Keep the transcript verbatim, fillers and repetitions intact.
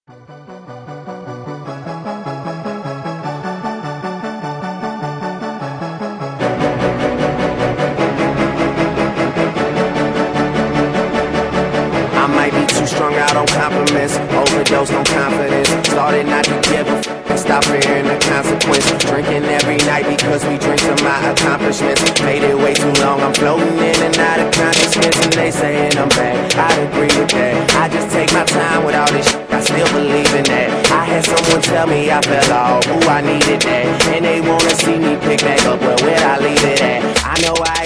I might be too strung out on compliments, overdosed on confidence. Started not to give a f and stop fearing the consequence. Drinking every night because we drink to my accomplishments. Made it way too long, I'm floating in and out of consciousness, and they saying I'm bad. I agree with that. I just take my time with all this shit, I still believe in that. I had someone tell me I fell off, ooh, I needed that. And they wanna see me pick back up, well, where I leave it at? I know I